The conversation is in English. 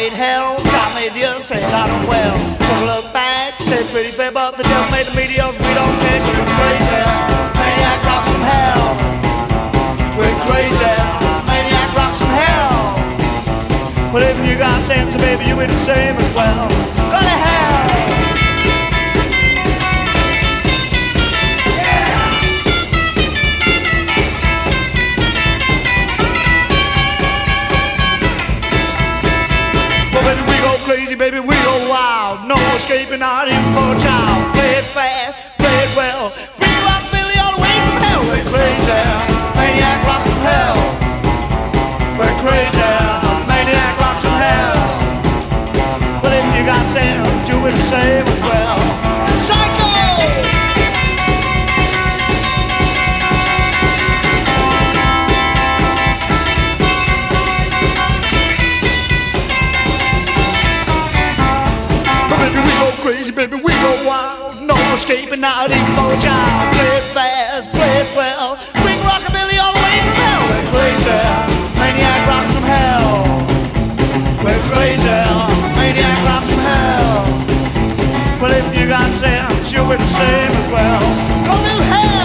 made hell, God made the earth, said I don't well. Took a look back, said it's pretty fair, but the devil made the meteors, we don't care, 'cause we're crazy. Maniac rocks from hell. We're crazy. Maniac rocks from hell. Well, if you got sense, baby, you be the same as well. Go to hell. Crazy, baby, we go wild. No escaping, not even for a child. Play it fast, play it well. Bring rockabilly all the way from hell. We're crazy, maniac rocks from hell. We're crazy, maniac rocks from hell. Well, if you got sense, you will the same as well. Psycho! Crazy, baby, we go wild. No escaping, not even for a child. Play it fast, play it well. Bring rockabilly all the way from hell. We're crazy, maniac rocks from hell. We're crazy, maniac rocks from hell. Well, if you got sense, you'll be the same as well. Go to hell.